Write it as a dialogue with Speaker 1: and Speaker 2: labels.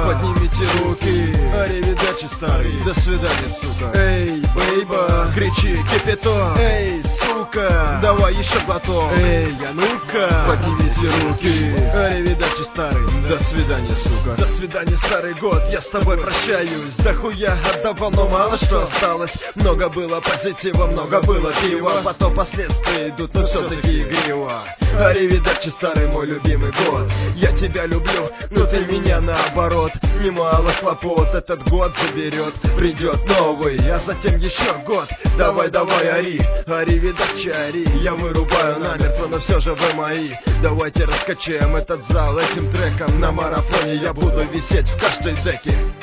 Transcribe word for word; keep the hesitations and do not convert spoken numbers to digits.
Speaker 1: поднимите руки. Аривидерчи, старый, до свидания, сука. Эй, бейба, кричи, кипяток. Эй, сука, давай еще глоток. Эй, а ну-ка, поднимите руки. Аривидерчи, старый, до свидания, сука. До свидания, старый год, я с тобой прощаюсь. Да хуя отдавал, но мало что осталось. Много было позитива, много было пива. Потом последствия идут, но все-таки игриво. Аривидерчи, старый мой любимый год. Я тебя люблю, но ты меня наоборот. Немало хлопот этот год заберет. Придет новый, а затем еще год. Давай, давай, ори, аривидерчи, ори. Я вырубаю намертво, но все же вы мои. Давайте раскачаем этот зал этим треком. На марафоне я буду висеть в каждой деке.